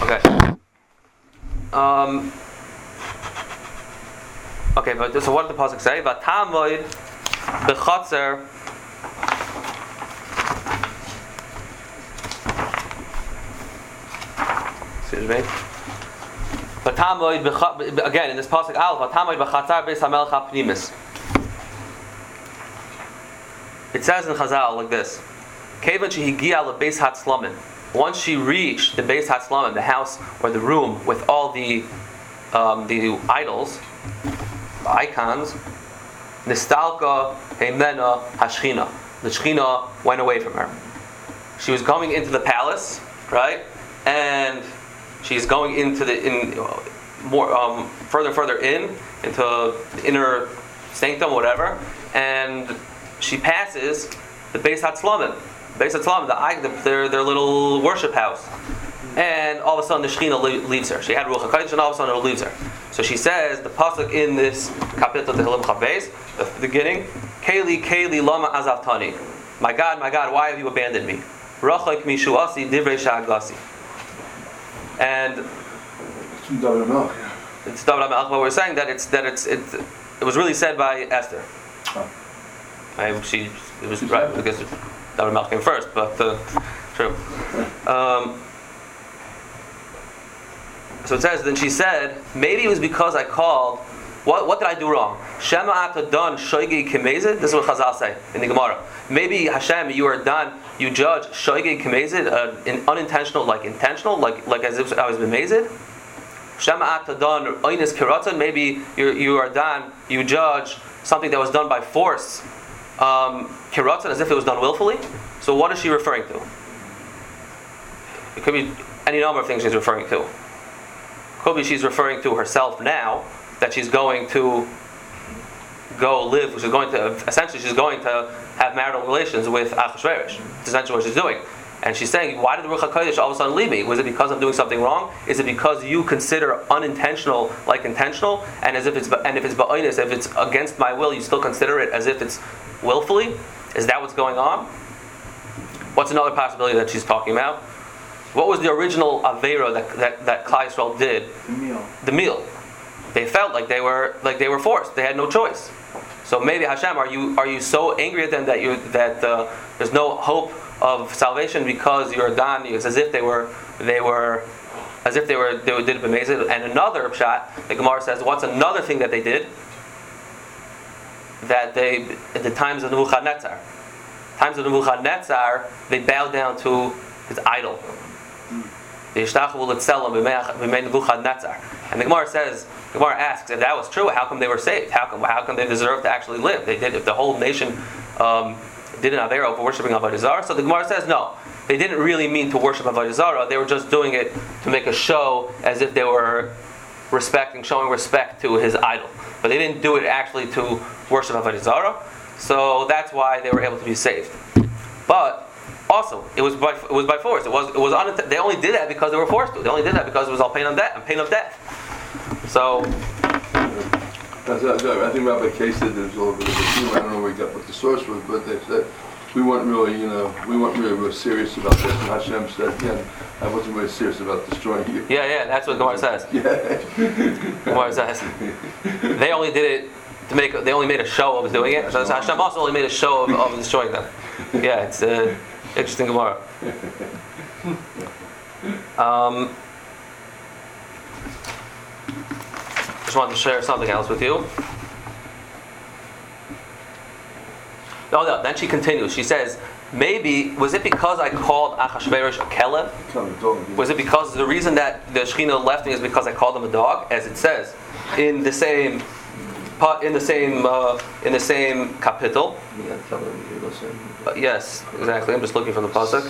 Okay. Okay, but so what did the pasuk say? Vatamoid b'chatzer. Excuse me. Vatamoid again in this pasuk Aleph. Vatamoid b'chatzar beis hamelech hapnimis. It says in Chazal like this: Kevan shehigia lebeis hatzlamin. Once she reached the Beis Hatzlamin, the house or the room with all the idols, the icons, Nistalka Heimena Hashchina. The Shechina went away from her. She was going into the palace, right? And she's going into further into the inner sanctum, whatever, and she passes the Beis Hatzlamin. Beis Hatzlamin, their little worship house. And all of a sudden the Shechina leaves her. She had Ruach HaKodesh and all of a sudden it leaves her. So she says, the pasuk in this Kapitel Tehillim Chavbeis, the beginning, Keli lama azavtani. My God, why have you abandoned me? Rachek mishuasi divrei sha'agasi. And it's David HaMelech. It's David HaMelech, but we're saying that it was really said by Esther. It was right because David HaMelech came first, but true. So it says, then she said, maybe it was because I called. What did I do wrong? Shema ata don shoigi kimezid. This is what Chazal say in the Gemara. Maybe Hashem, you are done. You judge shoigi kimezid, unintentional, like intentional, like as if I was bemezid. Shema ata don oinis kiratzon. Maybe you are done. You judge something that was done by force, kiratzon, as if it was done willfully. So what is she referring to? It could be any number of things she's referring to. Could be she's referring to herself now, that she's going to go live, she's going to have marital relations with Achashverosh. That's essentially what she's doing. And she's saying, why did the Ruach HaKodesh all of a sudden leave me? Was it because I'm doing something wrong? Is it because you consider unintentional like intentional? And if it's ba'onis, if it's against my will, you still consider it as if it's willfully? Is that what's going on? What's another possibility that she's talking about? What was the original Aveira that Klal Yisrael did? The meal. They felt like they were forced. They had no choice. So maybe Hashem, are you so angry at them that there's no hope of salvation because you're done? It's as if they did amazing. And another shot, the Gemara says, what's another thing that they did? That they, at the times of Nebuchadnezzar, they bowed down to his idol. And the Gemara asks, if that was true, how come they were saved? How come they deserved to actually live? They did. If the whole nation did an Aveira for worshiping Avodah Zarah, so the Gemara says no. They didn't really mean to worship Avodah Zarah. They were just doing it to make a show, as if they were showing respect to his idol. But they didn't do it actually to worship Avodah Zarah. So that's why they were able to be saved. But also, it was by force. They only did that because they were forced to. They only did that because it was all pain of death. So, I think Rabbi Kay said there's a little bit of a humor. I don't know what the source was, but they said we weren't really serious about this. And Hashem said, yeah, I wasn't really serious about destroying you. Yeah, that's what Gemara says. Yeah. Gemara says they only did it to make. They only made a show of doing it. So Hashem also only made a show of destroying them. Yeah, it's interesting Gemara. Just wanted to share something else with you. No. Then she continues. She says, maybe was it because I called Achashverosh a kelev? Was it because the reason that the Shechina left me is because I called him a dog, as it says in the same kapitel? Yes, exactly. I'm just looking for the pasuk.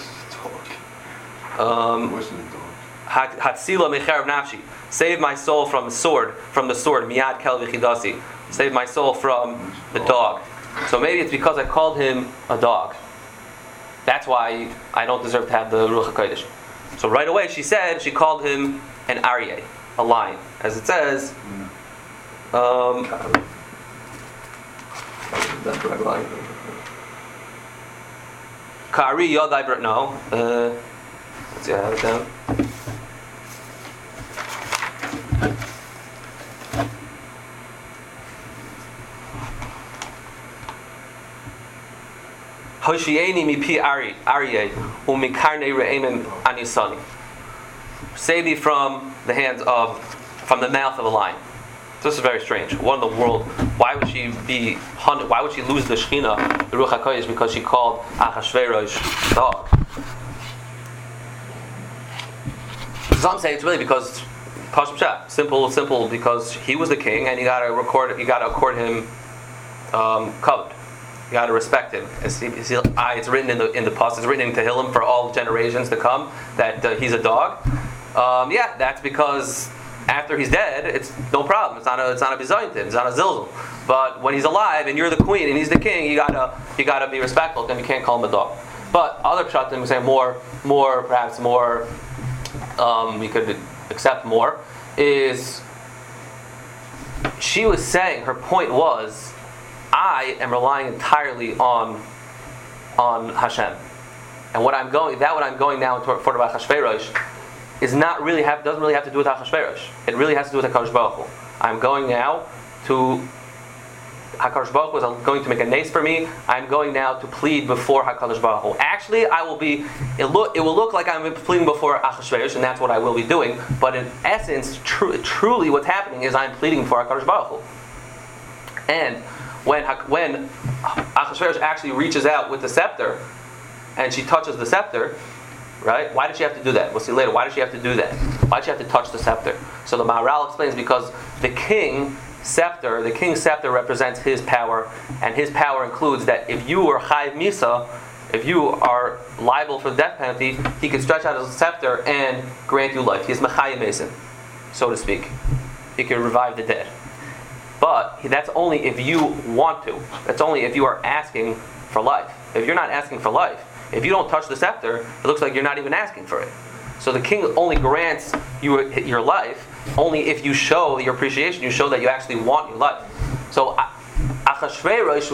Hatzila mecharev nafshi. Save my soul from the sword. Miyad kel v'chidasi. Save my soul from the dog. So maybe it's because I called him a dog. That's why I don't deserve to have the Ruach HaKodesh. So right away she called him an aryeh, a lion. As it says, Kari Yodai, no. Let's see, I have it down. Hoshieni mipi aryeh umikarnei re'enim anisani. Save me from the mouth of a lion. This is very strange. What in the world? Why would she be? Why would she lose the Shechina, the Ruach HaKodesh, because she called Achashverosh dog? Some say it's really because Pashut Pshat, simple, because he was the king, and you got to accord him kavod. You got to respect him. It's written in the pasuk. It's written in Tehillim for all generations to come that he's a dog. That's because after he's dead, it's no problem. It's not a bizayin, it's not a zilzal. But when he's alive and you're the queen and he's the king, you gotta be respectful, and you can't call him a dog. But other pshatim we say perhaps more. We could accept more. Is she was saying her point was, I am relying entirely on Hashem, and what I'm going now for the Achashverosh is doesn't really have to do with Achashverosh. It really has to do with HaKadosh Baruch Hu. I'm going now to HaKadosh Baruch Hu is going to make a nace for me. I'm going now to plead before HaKadosh Baruch Hu. Actually, it will look like I'm pleading before Achashverosh, and that's what I will be doing. But in essence, truly what's happening is I'm pleading for HaKadosh Baruch Hu. And when Achashverosh actually reaches out with the scepter, and she touches the scepter, right? Why did she have to do that? We'll see later. Why did she have to do that? Why did she have to touch the scepter? So the Maharal explains because the king's scepter represents his power, and his power includes that if you are Chayiv Misa, if you are liable for the death penalty, he can stretch out his scepter and grant you life. He's Mechayim Mason, so to speak. He can revive the dead. But that's only if you want to. That's only if you are asking for life. If you're not asking for life, if you don't touch the scepter, it looks like you're not even asking for it. So the king only grants you your life only if you show your appreciation. You show that you actually want your life. So Achashverosh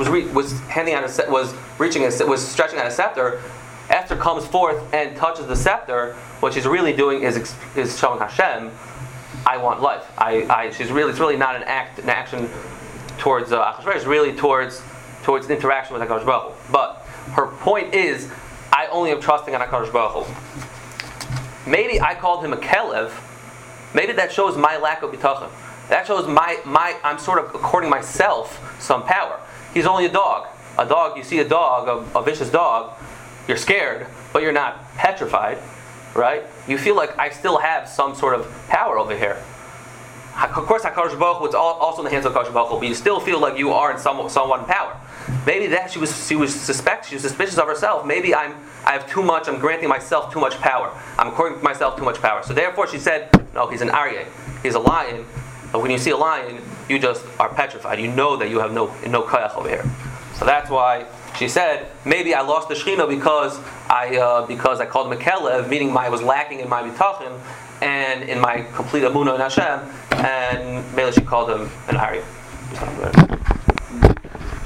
was stretching out a scepter. Esther comes forth and touches the scepter. What she's really doing is showing Hashem, I want life. It's really not an action towards Achashverosh. It's really towards interaction with HaKadosh Baruch Hu. But her point is, I only am trusting on HaKadosh Baruch Hu. Maybe I called him a kelev. Maybe that shows my lack of bitachon. That shows I'm sort of according myself some power. He's only a dog. A dog, you see a dog, a vicious dog, you're scared, but you're not petrified, right? You feel like I still have some sort of power over here. Of course, HaKadosh Baruch Hu, it's also in the hands of HaKadosh Baruch Hu, but you still feel like you are in somewhat in power. Maybe that she was suspicious of herself. Maybe I have too much. I'm granting myself too much power. I'm according myself too much power. So therefore, she said, "No, he's an aryeh. He's a lion. But when you see a lion, you just are petrified. You know that you have no koyach over here." So that's why she said, "Maybe I lost the Shechina because I called him a kelev, meaning I was lacking in my bitachon and in my complete amunah in Hashem, and maybe she called him an aryeh."